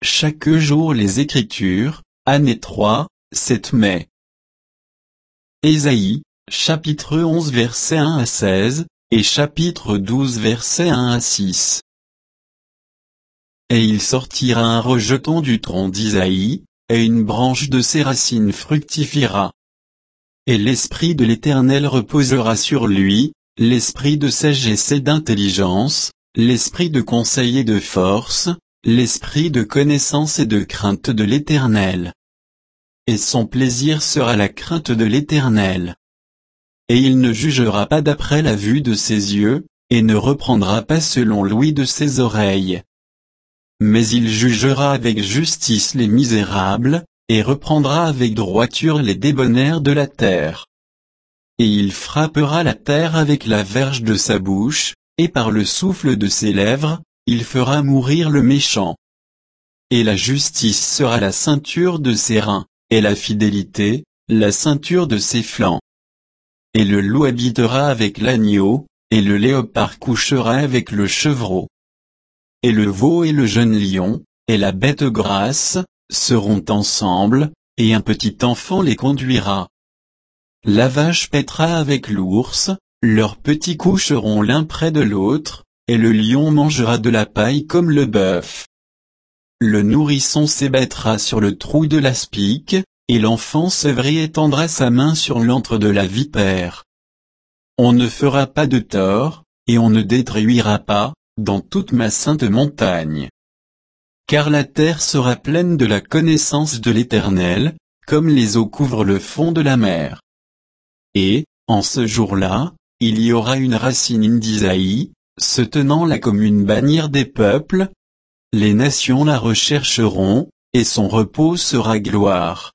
chaque jour les Écritures, année 3, 7 mai. Ésaïe, chapitre 11 versets 1 à 16, et chapitre 12 versets 1 à 6. Et il sortira un rejeton du tronc d'Isaïe, et une branche de ses racines fructifiera. Et l'Esprit de l'Éternel reposera sur lui, l'esprit de sagesse et d'intelligence, l'esprit de conseil et de force, l'esprit de connaissance et de crainte de l'Éternel. Et son plaisir sera la crainte de l'Éternel. Et il ne jugera pas d'après la vue de ses yeux, et ne reprendra pas selon l'ouïe de ses oreilles. Mais il jugera avec justice les misérables, et reprendra avec droiture les débonnaires de la terre. Et il frappera la terre avec la verge de sa bouche, et par le souffle de ses lèvres, il fera mourir le méchant. Et la justice sera la ceinture de ses reins, et la fidélité, la ceinture de ses flancs. Et le loup habitera avec l'agneau, et le léopard couchera avec le chevreau. Et le veau et le jeune lion, et la bête grasse, seront ensemble, et un petit enfant les conduira. La vache paîtra avec l'ours, leurs petits coucheront l'un près de l'autre, et le lion mangera de la paille comme le bœuf. Le nourrisson s'hébêtra sur le trou de l'aspic, et l'enfant sevré étendra sa main sur l'antre de la vipère. On ne fera pas de tort, et on ne détruira pas, dans toute ma sainte montagne. Car la terre sera pleine de la connaissance de l'Éternel, comme les eaux couvrent le fond de la mer. Et, en ce jour-là, il y aura une racine d'Isaïe, se tenant là comme une bannière des peuples. Les nations la rechercheront, et son repos sera gloire.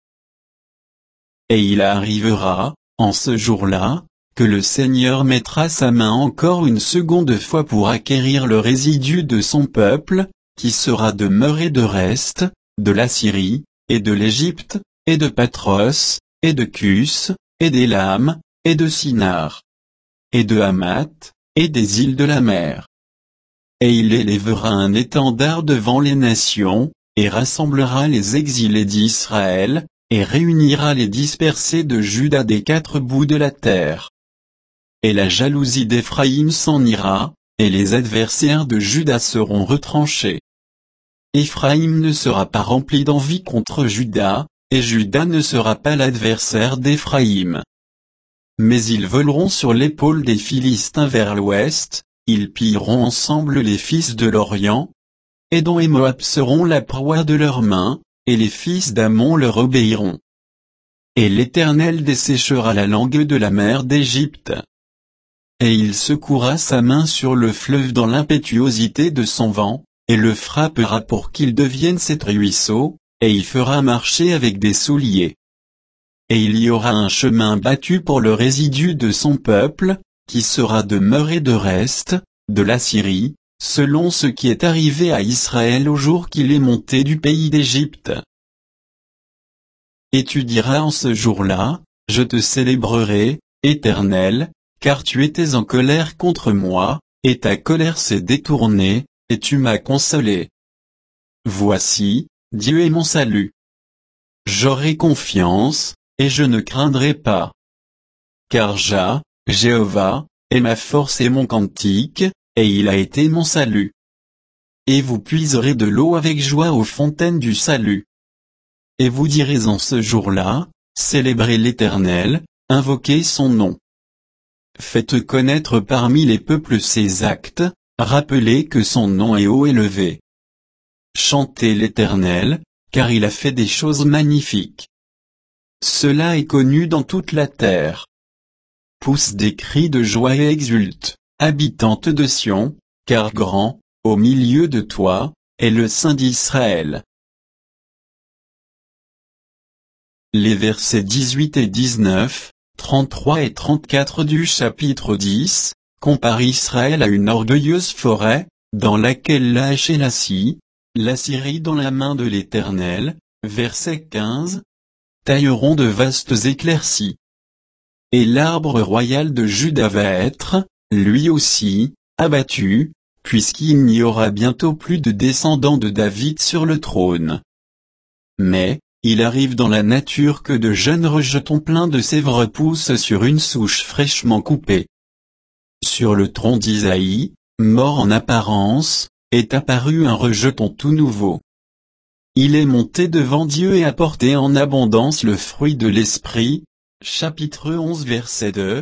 Et il arrivera, en ce jour-là, que le Seigneur mettra sa main encore une seconde fois pour acquérir le résidu de son peuple, qui sera de Meur et de Rest, de l'Assyrie, et de l'Égypte, et de Patros, et de Cus, et d'Élam, et de Sinar, et de Hamath, et des îles de la mer. Et il élèvera un étendard devant les nations, et rassemblera les exilés d'Israël, et réunira les dispersés de Juda des quatre bouts de la terre. Et la jalousie d'Éphraïm s'en ira, et les adversaires de Juda seront retranchés. Éphraïm ne sera pas rempli d'envie contre Juda, et Juda ne sera pas l'adversaire d'Éphraïm. Mais ils voleront sur l'épaule des Philistins vers l'ouest, ils pilleront ensemble les fils de l'Orient. Édom et Moab seront la proie de leurs mains, et les fils d'Ammon leur obéiront. Et l'Éternel desséchera la langue de la mer d'Égypte. Et il secouera sa main sur le fleuve dans l'impétuosité de son vent, et le frappera pour qu'il devienne sept ruisseaux, et y fera marcher avec des souliers. Et il y aura un chemin battu pour le résidu de son peuple, qui sera de Meur et de Rest, de l'Assyrie, selon ce qui est arrivé à Israël au jour qu'il est monté du pays d'Égypte. Et tu diras en ce jour-là, je te célébrerai, Éternel, car tu étais en colère contre moi, et ta colère s'est détournée, et tu m'as consolé. Voici, Dieu est mon salut. J'aurai confiance, et je ne craindrai pas. Car Jéhovah, est ma force et mon cantique, et il a été mon salut. Et vous puiserez de l'eau avec joie aux fontaines du salut. Et vous direz en ce jour-là, célébrez l'Éternel, invoquez son nom. Faites connaître parmi les peuples ses actes, rappelez que son nom est haut élevé. Chantez l'Éternel, car il a fait des choses magnifiques. Cela est connu dans toute la terre. Pousse des cris de joie et exulte, habitante de Sion, car grand, au milieu de toi, est le Saint d'Israël. Les versets 18 et 19, 33 et 34 du chapitre 10, comparent Israël à une orgueilleuse forêt, dans laquelle la hache et la scie, la scierie dans la main de l'Éternel, verset 15, tailleront de vastes éclaircies. Et l'arbre royal de Juda va être, lui aussi, abattu, puisqu'il n'y aura bientôt plus de descendants de David sur le trône. Mais, il arrive dans la nature que de jeunes rejetons pleins de sève poussent sur une souche fraîchement coupée. Sur le tronc d'Isaïe, mort en apparence, est apparu un rejeton tout nouveau. Il est monté devant Dieu et a porté en abondance le fruit de l'Esprit. Chapitre 11 verset 2.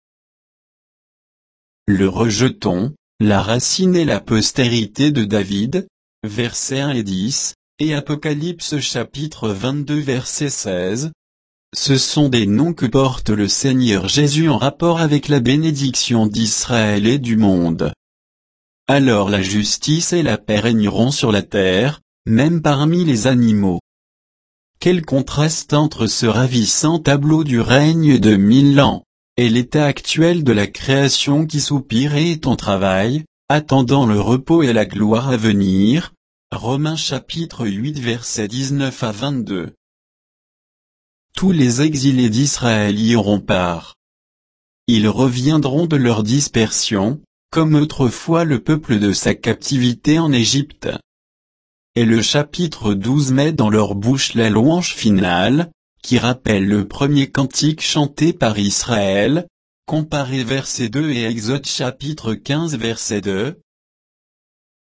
Le rejeton, la racine et la postérité de David, versets 1 et 10, et Apocalypse chapitre 22 verset 16. Ce sont des noms que porte le Seigneur Jésus en rapport avec la bénédiction d'Israël et du monde. Alors la justice et la paix régneront sur la terre, même parmi les animaux. Quel contraste entre ce ravissant tableau du règne de 1000 ans, et l'état actuel de la création qui soupire et est en travail, attendant le repos et la gloire à venir. Romains chapitre 8 versets 19 à 22. Tous les exilés d'Israël y auront part. Ils reviendront de leur dispersion, comme autrefois le peuple de sa captivité en Égypte. Et le chapitre 12 met dans leur bouche la louange finale, qui rappelle le premier cantique chanté par Israël. Comparez verset 2 et Exode chapitre 15 verset 2.